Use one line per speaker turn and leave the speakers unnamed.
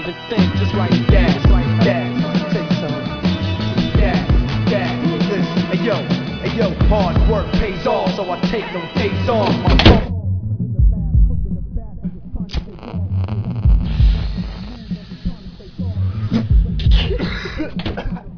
even think, just like that, just like that. Take some. That, listen, hey yo, hard work pays off, so I take no days off. My